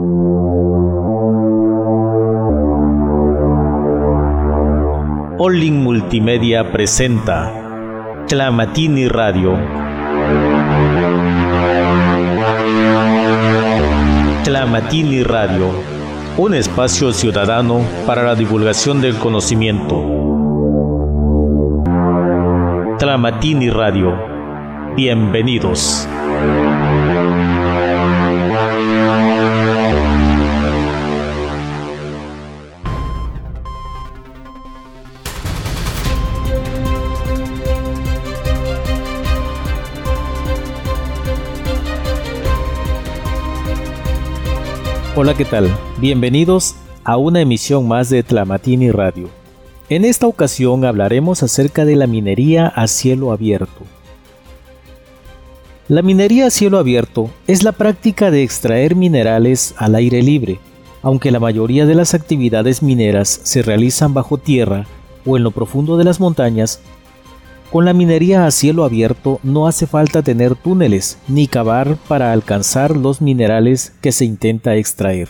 Olin Multimedia presenta Tlamatini Radio. Tlamatini Radio, un espacio ciudadano para la divulgación del conocimiento. Tlamatini Radio, bienvenidos. Hola, ¿qué tal? Bienvenidos a una emisión más de Tlamatini Radio. En esta ocasión hablaremos acerca de la minería a cielo abierto. La minería a cielo abierto es la práctica de extraer minerales al aire libre, aunque la mayoría de las actividades mineras se realizan bajo tierra o en lo profundo de las montañas. Con la minería a cielo abierto no hace falta tener túneles ni cavar para alcanzar los minerales que se intenta extraer.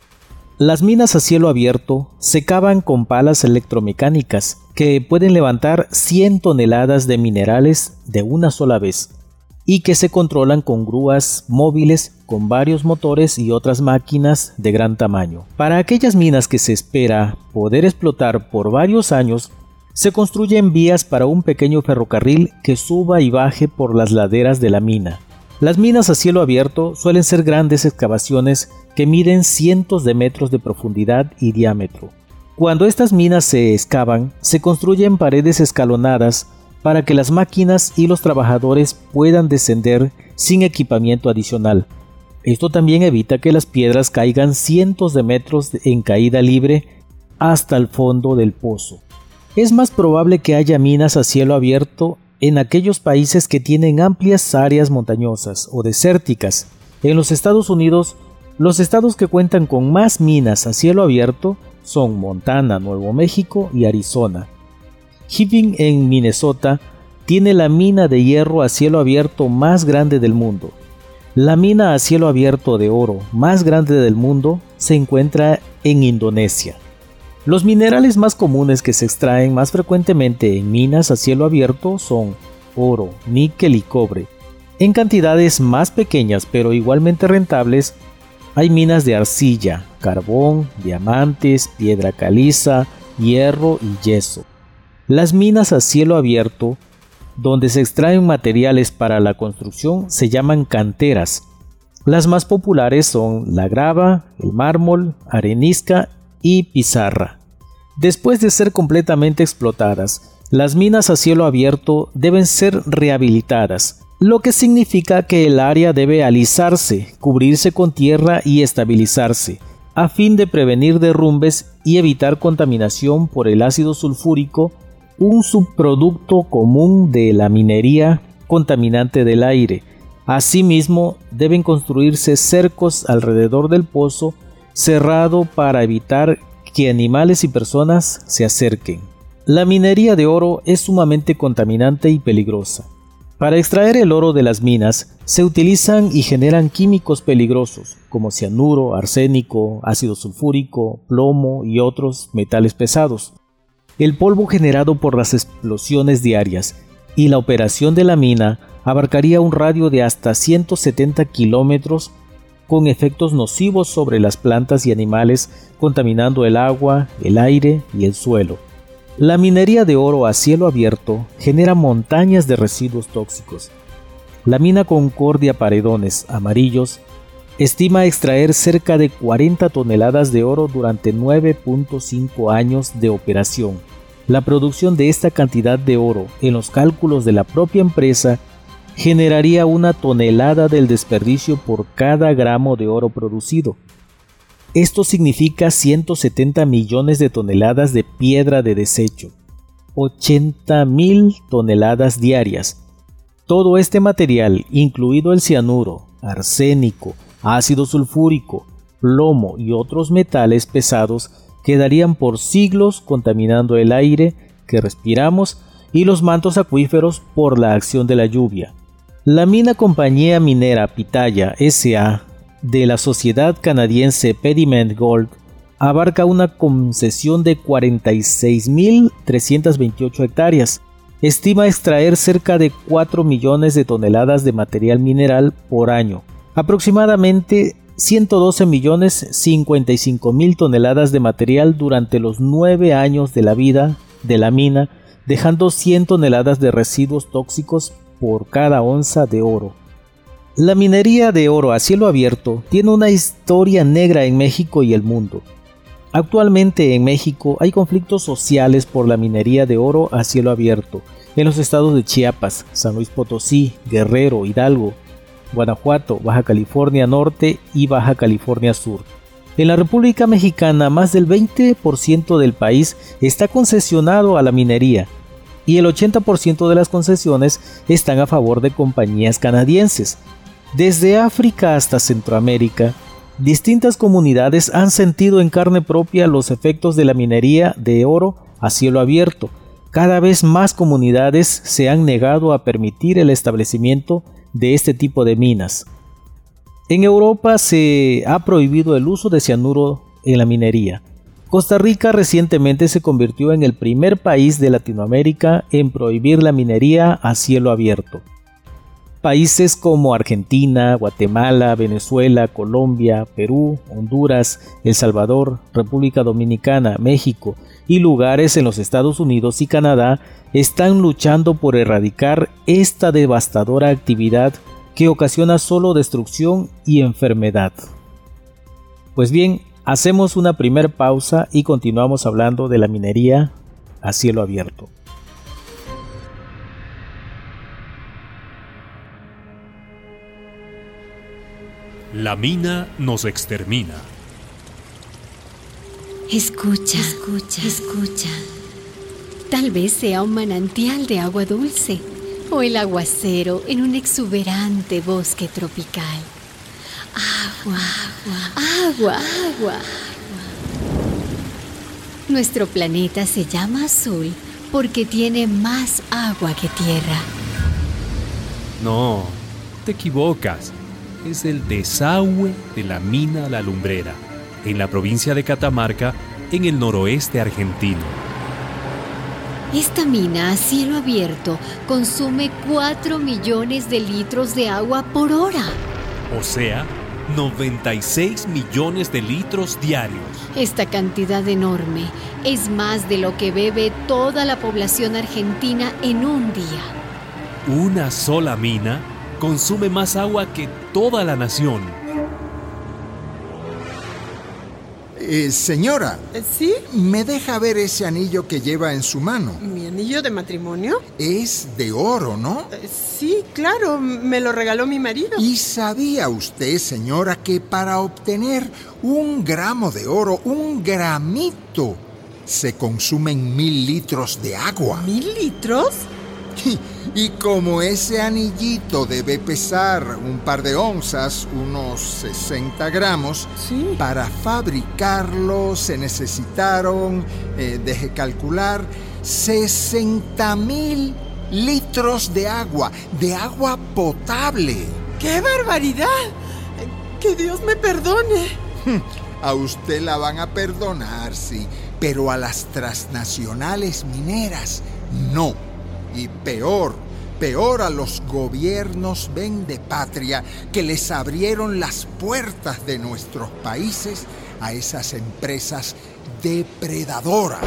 Las minas a cielo abierto se cavan con palas electromecánicas que pueden levantar 100 toneladas de minerales de una sola vez y que se controlan con grúas móviles con varios motores y otras máquinas de gran tamaño. Para aquellas minas que se espera poder explotar por varios años, se construyen vías para un pequeño ferrocarril que suba y baje por las laderas de la mina. Las minas a cielo abierto suelen ser grandes excavaciones que miden cientos de metros de profundidad y diámetro. Cuando estas minas se excavan, se construyen paredes escalonadas para que las máquinas y los trabajadores puedan descender sin equipamiento adicional. Esto también evita que las piedras caigan cientos de metros en caída libre hasta el fondo del pozo. Es más probable que haya minas a cielo abierto en aquellos países que tienen amplias áreas montañosas o desérticas. En los Estados Unidos, los estados que cuentan con más minas a cielo abierto son Montana, Nuevo México y Arizona. Hibbing en Minnesota tiene la mina de hierro a cielo abierto más grande del mundo. La mina a cielo abierto de oro más grande del mundo se encuentra en Indonesia. Los minerales más comunes que se extraen más frecuentemente en minas a cielo abierto son oro, níquel y cobre. En cantidades más pequeñas pero igualmente rentables, hay minas de arcilla, carbón, diamantes, piedra caliza, hierro y yeso. Las minas a cielo abierto, donde se extraen materiales para la construcción, se llaman canteras. Las más populares son la grava, el mármol, arenisca y pizarra. Después de ser completamente explotadas, las minas a cielo abierto deben ser rehabilitadas, lo que significa que el área debe alisarse, cubrirse con tierra y estabilizarse, a fin de prevenir derrumbes y evitar contaminación por el ácido sulfúrico, un subproducto común de la minería contaminante del aire. Asimismo, deben construirse cercos alrededor del pozo cerrado para evitar que animales y personas se acerquen. La minería de oro es sumamente contaminante y peligrosa. Para extraer el oro de las minas se utilizan y generan químicos peligrosos como cianuro, arsénico, ácido sulfúrico, plomo y otros metales pesados. El polvo generado por las explosiones diarias y la operación de la mina abarcaría un radio de hasta 170 kilómetros con efectos nocivos sobre las plantas y animales, contaminando el agua, el aire y el suelo. La minería de oro a cielo abierto genera montañas de residuos tóxicos. La mina Concordia Paredones Amarillos estima extraer cerca de 40 toneladas de oro durante 9.5 años de operación. La producción de esta cantidad de oro en los cálculos de la propia empresa generaría 1 tonelada del desperdicio por cada gramo de oro producido. Esto significa 170 millones de toneladas de piedra de desecho, 80,000 toneladas diarias. Todo este material, incluido el cianuro, arsénico, ácido sulfúrico, plomo y otros metales pesados, quedarían por siglos contaminando el aire que respiramos y los mantos acuíferos por la acción de la lluvia. La mina Compañía Minera Pitaya S.A. de la sociedad canadiense Pediment Gold abarca una concesión de 46.328 hectáreas. Estima extraer cerca de 4 millones de toneladas de material mineral por año, aproximadamente 112.055.000 toneladas de material durante los 9 años de la vida de la mina, dejando 100 toneladas de residuos tóxicos por cada onza de oro. La minería de oro a cielo abierto tiene una historia negra en México y el mundo. Actualmente en México hay conflictos sociales por la minería de oro a cielo abierto en los estados de Chiapas, San Luis Potosí, Guerrero, Hidalgo, Guanajuato, Baja California Norte y Baja California Sur. En la República Mexicana, más del 20% del país está concesionado a la minería y el 80% de las concesiones están a favor de compañías canadienses. Desde África hasta Centroamérica, distintas comunidades han sentido en carne propia los efectos de la minería de oro a cielo abierto. Cada vez más comunidades se han negado a permitir el establecimiento de este tipo de minas. En Europa se ha prohibido el uso de cianuro en la minería. Costa Rica recientemente se convirtió en el primer país de Latinoamérica en prohibir la minería a cielo abierto. Países como Argentina, Guatemala, Venezuela, Colombia, Perú, Honduras, El Salvador, República Dominicana, México y lugares en los Estados Unidos y Canadá están luchando por erradicar esta devastadora actividad que ocasiona solo destrucción y enfermedad. Pues bien, hacemos una primera pausa y continuamos hablando de la minería a cielo abierto. La mina nos extermina. Escucha, escucha, escucha. Tal vez sea un manantial de agua dulce o el aguacero en un exuberante bosque tropical. Agua, agua, agua, agua. Nuestro planeta se llama azul porque tiene más agua que tierra. No, te equivocas. Es el desagüe de la mina La Lumbrera, en la provincia de Catamarca, en el noroeste argentino. Esta mina a cielo abierto consume 4 millones de litros de agua por hora. O sea, 96 millones de litros diarios. Esta cantidad enorme es más de lo que bebe toda la población argentina en un día. Una sola mina consume más agua que toda la nación. Señora. ¿Sí? ¿Me deja ver ese anillo que lleva en su mano? ¿Mi anillo de matrimonio? Es de oro, ¿no? Sí, claro, me lo regaló mi marido. ¿Y sabía usted, señora, que para obtener 1 gramo de oro, 1 gramito, se consumen 1000 litros de agua? ¿1000 litros? Y como ese anillito debe pesar un par de onzas, unos 60 gramos, sí, para fabricarlo se necesitaron, deje calcular, 60,000 litros de agua potable. ¡Qué barbaridad! ¡Que Dios me perdone! A usted la van a perdonar, sí, pero a las transnacionales mineras, no. Y peor a los gobiernos vendepatria que les abrieron las puertas de nuestros países a esas empresas depredadoras.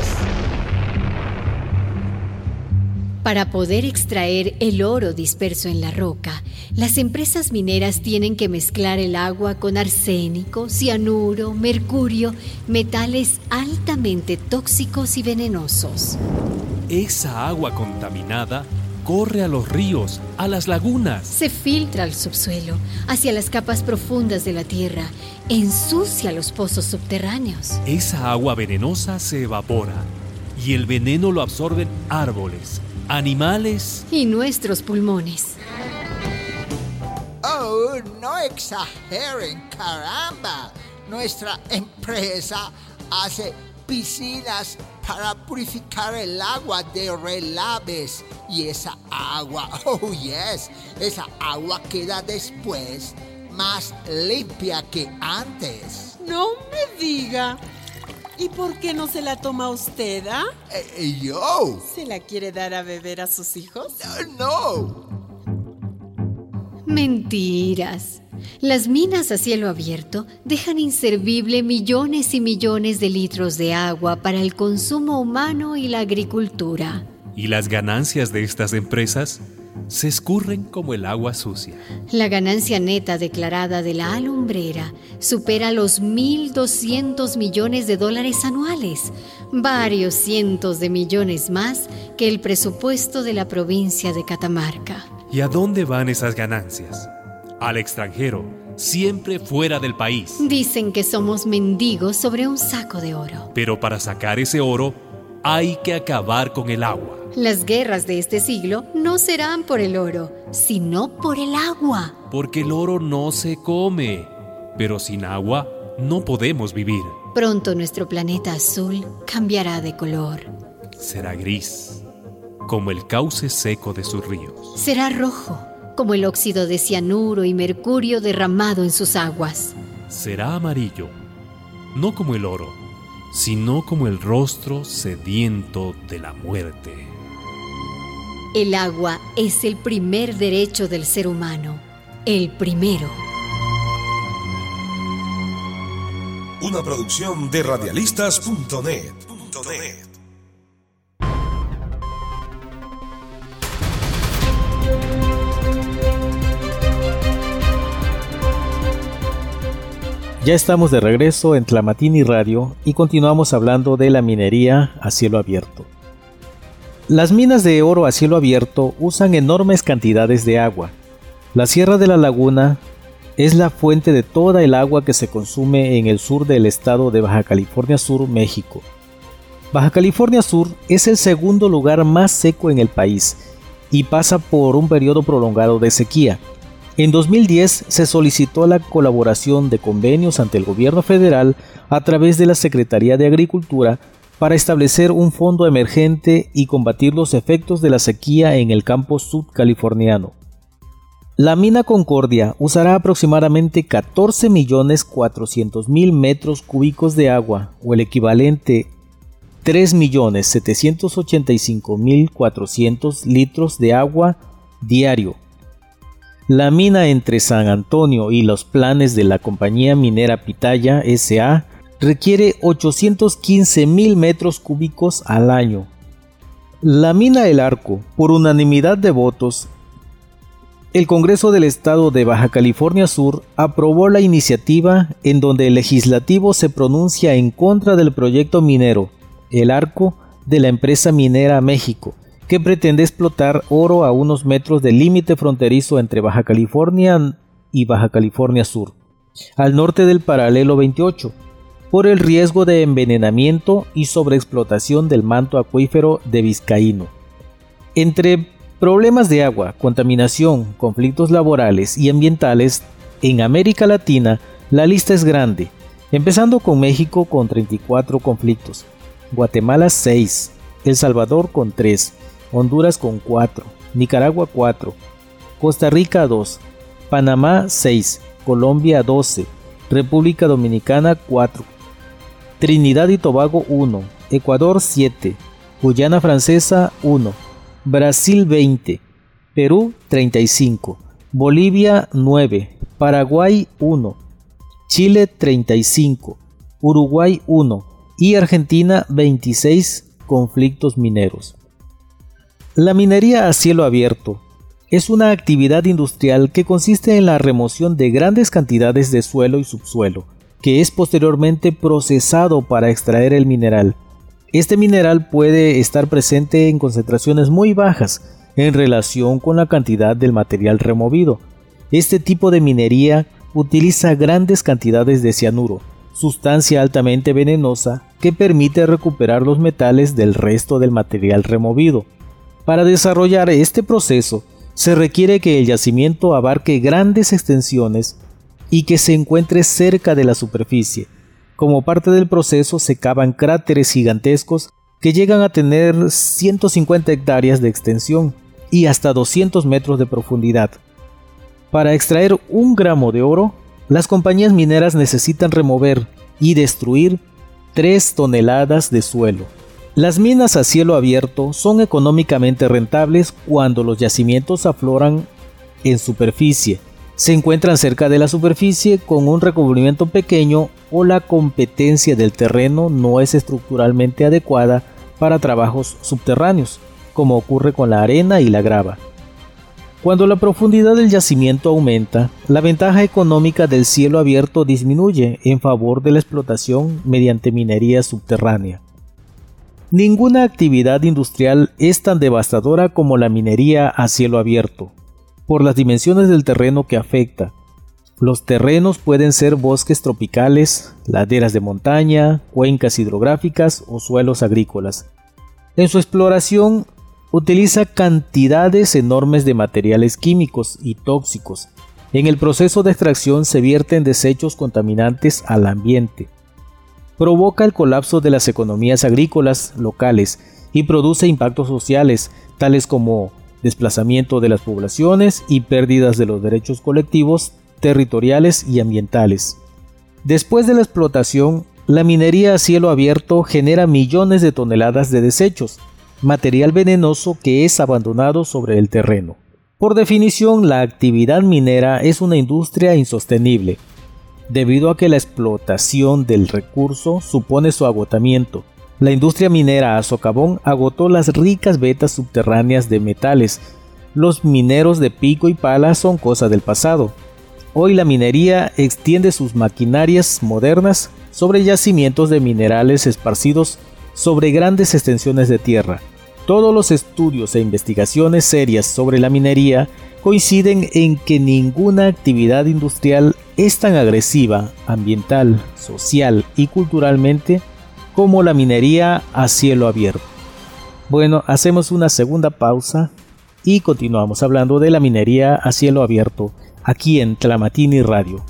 Para poder extraer el oro disperso en la roca, las empresas mineras tienen que mezclar el agua con arsénico, cianuro, mercurio, metales altamente tóxicos y venenosos. Esa agua contaminada corre a los ríos, a las lagunas. Se filtra al subsuelo, hacia las capas profundas de la tierra, ensucia los pozos subterráneos. Esa agua venenosa se evapora y el veneno lo absorben árboles, animales y nuestros pulmones. ¡Oh, no exageren, caramba! Nuestra empresa hace piscinas para purificar el agua de relaves. Y esa agua, oh yes, esa agua queda después más limpia que antes. No me diga. ¿Y por qué no se la toma usted, ah? ¿Yo? ¿Se la quiere dar a beber a sus hijos? No. Mentiras. Las minas a cielo abierto dejan inservible millones y millones de litros de agua para el consumo humano y la agricultura. Y las ganancias de estas empresas se escurren como el agua sucia. La ganancia neta declarada de la alumbrera supera los 1.200 millones de dólares anuales, varios cientos de millones más que el presupuesto de la provincia de Catamarca. ¿Y a dónde van esas ganancias? Al extranjero, siempre fuera del país. Dicen que somos mendigos sobre un saco de oro. Pero para sacar ese oro, hay que acabar con el agua. Las guerras de este siglo no serán por el oro, sino por el agua. Porque el oro no se come, pero sin agua no podemos vivir. Pronto nuestro planeta azul cambiará de color. Será gris, como el cauce seco de sus ríos. Será rojo, como el óxido de cianuro y mercurio derramado en sus aguas. Será amarillo, no como el oro, sino como el rostro sediento de la muerte. El agua es el primer derecho del ser humano, el primero. Una producción de radialistas.net. Ya estamos de regreso en Tlamatini Radio y continuamos hablando de la minería a cielo abierto. Las minas de oro a cielo abierto usan enormes cantidades de agua. La Sierra de la Laguna es la fuente de toda el agua que se consume en el sur del estado de Baja California Sur, México. Baja California Sur es el segundo lugar más seco en el país y pasa por un periodo prolongado de sequía. En 2010 se solicitó la colaboración de convenios ante el gobierno federal a través de la Secretaría de Agricultura para establecer un fondo emergente y combatir los efectos de la sequía en el campo sudcaliforniano. La mina Concordia usará aproximadamente 14.400.000 metros cúbicos de agua, o el equivalente 3.785.400 litros de agua diario. La mina entre San Antonio y los planes de la compañía minera Pitaya S.A. requiere 815.000 metros cúbicos al año. La mina El Arco, por unanimidad de votos, el Congreso del Estado de Baja California Sur aprobó la iniciativa en donde el legislativo se pronuncia en contra del proyecto minero El Arco de la empresa minera México, que pretende explotar oro a unos metros del límite fronterizo entre Baja California y Baja California Sur, al norte del paralelo 28, por el riesgo de envenenamiento y sobreexplotación del manto acuífero de Vizcaíno. Entre problemas de agua, contaminación, conflictos laborales y ambientales, en América Latina la lista es grande, empezando con México con 34 conflictos, Guatemala 6, El Salvador con 3, Honduras con 4, Nicaragua 4, Costa Rica 2, Panamá 6, Colombia 12, República Dominicana 4, Trinidad y Tobago 1, Ecuador 7, Guyana Francesa 1, Brasil 20, Perú 35, Bolivia 9, Paraguay 1, Chile 35, Uruguay 1 y Argentina 26 conflictos mineros. La minería a cielo abierto es una actividad industrial que consiste en la remoción de grandes cantidades de suelo y subsuelo, que es posteriormente procesado para extraer el mineral. Este mineral puede estar presente en concentraciones muy bajas en relación con la cantidad del material removido. Este tipo de minería utiliza grandes cantidades de cianuro, sustancia altamente venenosa que permite recuperar los metales del resto del material removido. Para desarrollar este proceso, se requiere que el yacimiento abarque grandes extensiones y que se encuentre cerca de la superficie. Como parte del proceso se cavan cráteres gigantescos que llegan a tener 150 hectáreas de extensión y hasta 200 metros de profundidad. Para extraer 1 gramo de oro, las compañías mineras necesitan remover y destruir 3 toneladas de suelo. Las minas a cielo abierto son económicamente rentables cuando los yacimientos afloran en superficie, se encuentran cerca de la superficie con un recubrimiento pequeño o la competencia del terreno no es estructuralmente adecuada para trabajos subterráneos, como ocurre con la arena y la grava. Cuando la profundidad del yacimiento aumenta, la ventaja económica del cielo abierto disminuye en favor de la explotación mediante minería subterránea. Ninguna actividad industrial es tan devastadora como la minería a cielo abierto, por las dimensiones del terreno que afecta. Los terrenos pueden ser bosques tropicales, laderas de montaña, cuencas hidrográficas o suelos agrícolas. En su exploración, utiliza cantidades enormes de materiales químicos y tóxicos. En el proceso de extracción se vierten desechos contaminantes al ambiente. Provoca el colapso de las economías agrícolas locales y produce impactos sociales, tales como desplazamiento de las poblaciones y pérdidas de los derechos colectivos, territoriales y ambientales. Después de la explotación, la minería a cielo abierto genera millones de toneladas de desechos, material venenoso que es abandonado sobre el terreno. Por definición, la actividad minera es una industria insostenible, debido a que la explotación del recurso supone su agotamiento. La industria minera a socavón agotó las ricas vetas subterráneas de metales. Los mineros de pico y pala son cosa del pasado. Hoy la minería extiende sus maquinarias modernas sobre yacimientos de minerales esparcidos sobre grandes extensiones de tierra. Todos los estudios e investigaciones serias sobre la minería coinciden en que ninguna actividad industrial es tan agresiva, ambiental, social y culturalmente como la minería a cielo abierto. Bueno, hacemos una segunda pausa y continuamos hablando de la minería a cielo abierto aquí en Tlamatini Radio.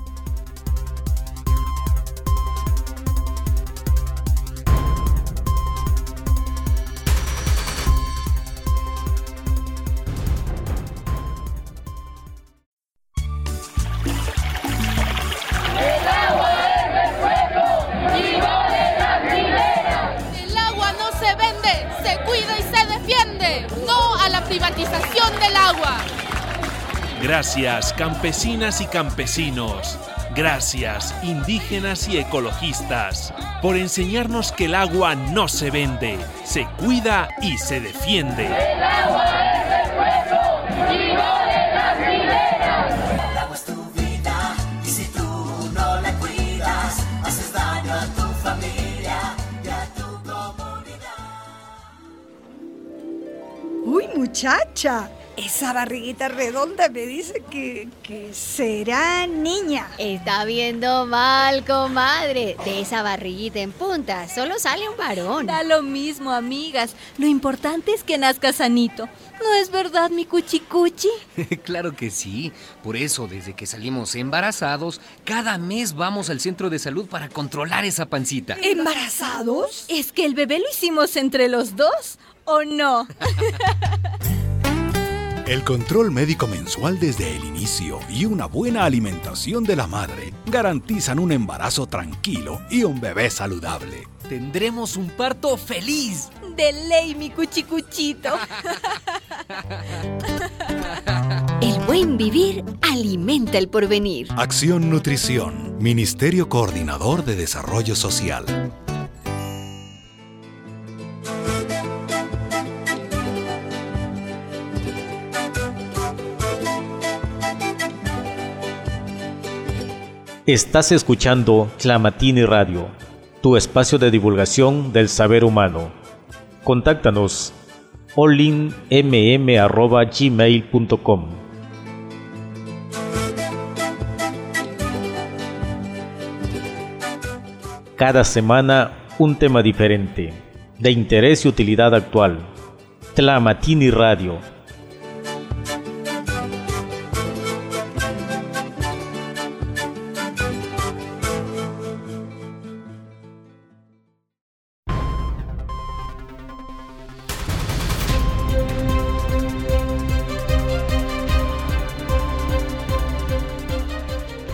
Gracias, campesinas y campesinos. Gracias, indígenas y ecologistas, por enseñarnos que el agua no se vende, se cuida y se defiende. El agua es el pueblo y no de las mineras. El agua es tu vida y si tú no la cuidas, haces daño a tu familia y a tu comunidad. Uy, muchacha. Esa barriguita redonda me dice que será niña. Está viendo mal, comadre. De esa barriguita en punta solo sale un varón. Da lo mismo, amigas. Lo importante es que nazca sanito. ¿No es verdad, mi cuchicuchi? Claro que sí. Por eso, desde que salimos embarazados, cada mes vamos al centro de salud para controlar esa pancita. ¿Embarazados? Es que el bebé lo hicimos entre los dos, ¿o no? El control médico mensual desde el inicio y una buena alimentación de la madre garantizan un embarazo tranquilo y un bebé saludable. Tendremos un parto feliz. De ley, mi cuchicuchito. El buen vivir alimenta el porvenir. Acción Nutrición, Ministerio Coordinador de Desarrollo Social. Estás escuchando Tlamatini Radio, tu espacio de divulgación del saber humano. Contáctanos olinmm@gmail.com. Cada semana un tema diferente, de interés y utilidad actual. Tlamatini Radio.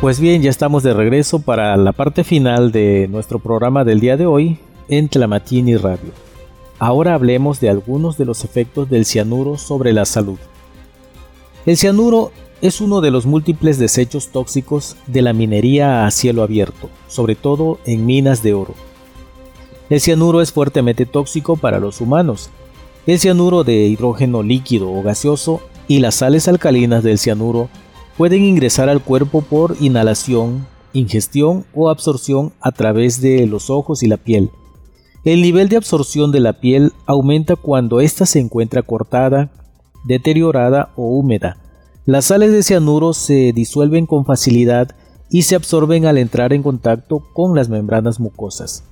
Pues bien, ya estamos de regreso para la parte final de nuestro programa del día de hoy en Tlamatini Radio. Ahora hablemos de algunos de los efectos del cianuro sobre la salud. El cianuro es uno de los múltiples desechos tóxicos de la minería a cielo abierto, sobre todo en minas de oro. El cianuro es fuertemente tóxico para los humanos. El cianuro de hidrógeno líquido o gaseoso y las sales alcalinas del cianuro pueden ingresar al cuerpo por inhalación, ingestión o absorción a través de los ojos y la piel. El nivel de absorción de la piel aumenta cuando ésta se encuentra cortada, deteriorada o húmeda. Las sales de cianuro se disuelven con facilidad y se absorben al entrar en contacto con las membranas mucosas.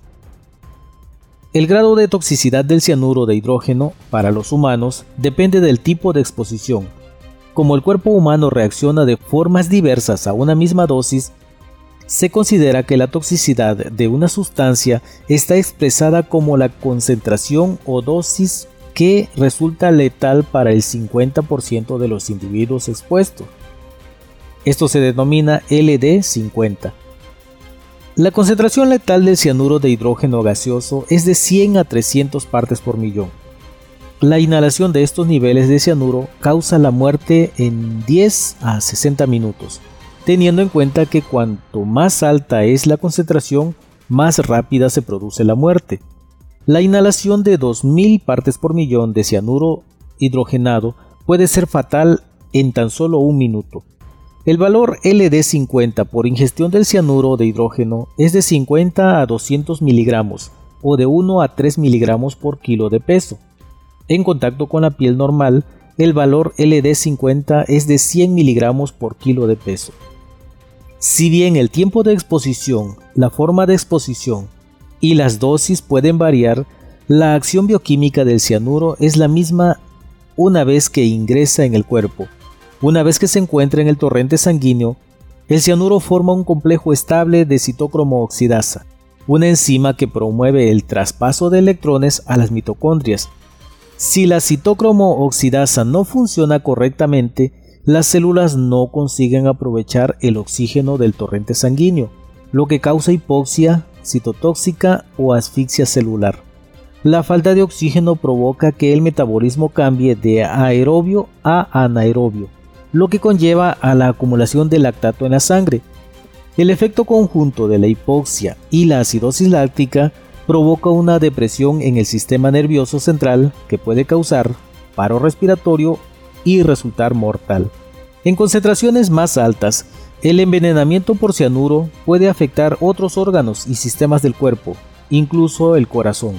El grado de toxicidad del cianuro de hidrógeno para los humanos depende del tipo de exposición. Como el cuerpo humano reacciona de formas diversas a una misma dosis, se considera que la toxicidad de una sustancia está expresada como la concentración o dosis que resulta letal para el 50% de los individuos expuestos. Esto se denomina LD50. La concentración letal del cianuro de hidrógeno gaseoso es de 100 a 300 partes por millón. La inhalación de estos niveles de cianuro causa la muerte en 10 a 60 minutos, teniendo en cuenta que cuanto más alta es la concentración, más rápida se produce la muerte. La inhalación de 2000 partes por millón de cianuro hidrogenado puede ser fatal en tan solo un minuto. El valor LD50 por ingestión del cianuro de hidrógeno es de 50 a 200 miligramos o de 1 a 3 miligramos por kilo de peso. En contacto con la piel normal, el valor LD50 es de 100 miligramos por kilo de peso. Si bien el tiempo de exposición, la forma de exposición y las dosis pueden variar, la acción bioquímica del cianuro es la misma una vez que ingresa en el cuerpo. Una vez que se encuentra en el torrente sanguíneo, el cianuro forma un complejo estable de citocromo oxidasa, una enzima que promueve el traspaso de electrones a las mitocondrias. Si la citocromo oxidasa no funciona correctamente, las células no consiguen aprovechar el oxígeno del torrente sanguíneo, lo que causa hipoxia, citotóxica o asfixia celular. La falta de oxígeno provoca que el metabolismo cambie de aerobio a anaerobio, lo que conlleva a la acumulación de lactato en la sangre. El efecto conjunto de la hipoxia y la acidosis láctica provoca una depresión en el sistema nervioso central que puede causar paro respiratorio y resultar mortal. En concentraciones más altas, el envenenamiento por cianuro puede afectar otros órganos y sistemas del cuerpo, incluso el corazón.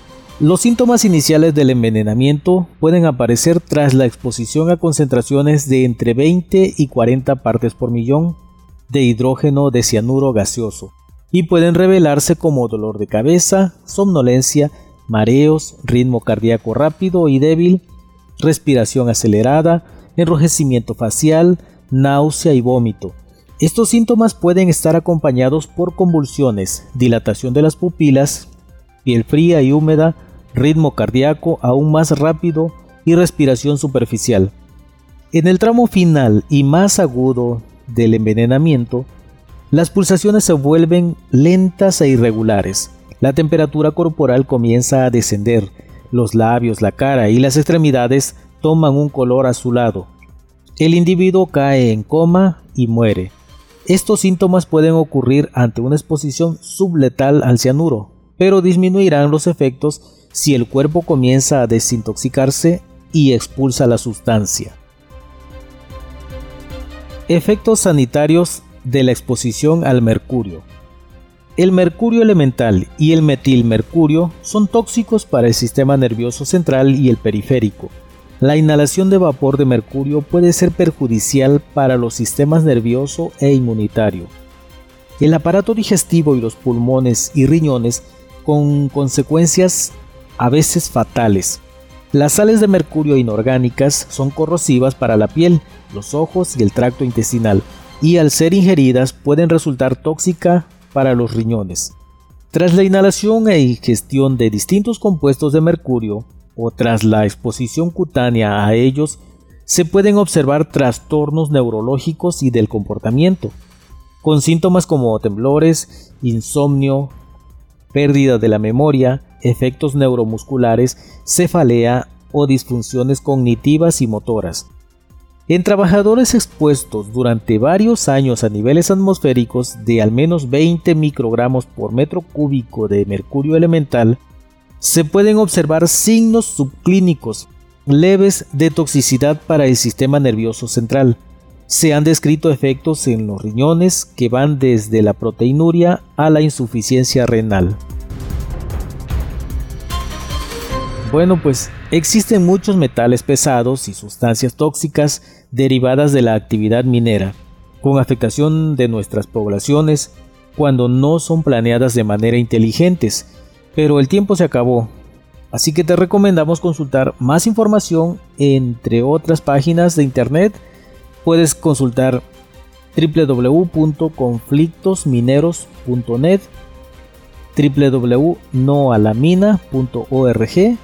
Los síntomas iniciales del envenenamiento pueden aparecer tras la exposición a concentraciones de entre 20 y 40 partes por millón de hidrógeno de cianuro gaseoso, y pueden revelarse como dolor de cabeza, somnolencia, mareos, ritmo cardíaco rápido y débil, respiración acelerada, enrojecimiento facial, náusea y vómito. Estos síntomas pueden estar acompañados por convulsiones, dilatación de las pupilas, piel fría y húmeda, ritmo cardíaco aún más rápido y respiración superficial. En el tramo final y más agudo del envenenamiento, las pulsaciones se vuelven lentas e irregulares. La temperatura corporal comienza a descender. Los labios, la cara y las extremidades toman un color azulado. El individuo cae en coma y muere. Estos síntomas pueden ocurrir ante una exposición subletal al cianuro, pero disminuirán los efectos si el cuerpo comienza a desintoxicarse y expulsa la sustancia. Efectos sanitarios de la exposición al mercurio. El mercurio elemental y el metilmercurio son tóxicos para el sistema nervioso central y el periférico. La inhalación de vapor de mercurio puede ser perjudicial para los sistemas nervioso e inmunitario. El aparato digestivo y los pulmones y riñones con consecuencias a veces fatales. Las sales de mercurio inorgánicas son corrosivas para la piel, los ojos y el tracto intestinal, y al ser ingeridas pueden resultar tóxicas para los riñones. Tras la inhalación e ingestión de distintos compuestos de mercurio o tras la exposición cutánea a ellos, se pueden observar trastornos neurológicos y del comportamiento. con síntomas como temblores, insomnio, pérdida de la memoria, efectos neuromusculares, cefalea o disfunciones cognitivas y motoras. En trabajadores expuestos durante varios años a niveles atmosféricos de al menos 20 microgramos por metro cúbico de mercurio elemental, se pueden observar signos subclínicos leves de toxicidad para el sistema nervioso central. Se han descrito efectos en los riñones que van desde la proteinuria a la insuficiencia renal. Bueno, pues existen muchos metales pesados y sustancias tóxicas derivadas de la actividad minera, con afectación de nuestras poblaciones cuando no son planeadas de manera inteligentes, pero el tiempo se acabó, así que te recomendamos consultar más información entre otras páginas de internet. Puedes consultar www.conflictosmineros.net, www.noalamina.org,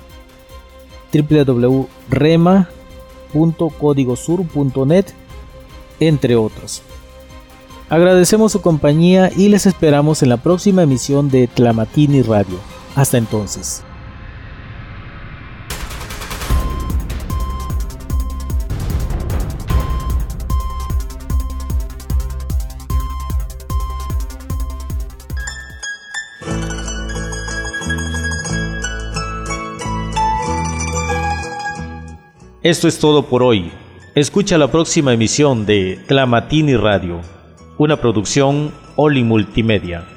www.rema.códigosur.net, entre otros. Agradecemos su compañía y les esperamos en la próxima emisión de Tlamatini Radio. Hasta entonces. Esto es todo por hoy. Escucha la próxima emisión de Tlamatini Radio, una producción Oli Multimedia.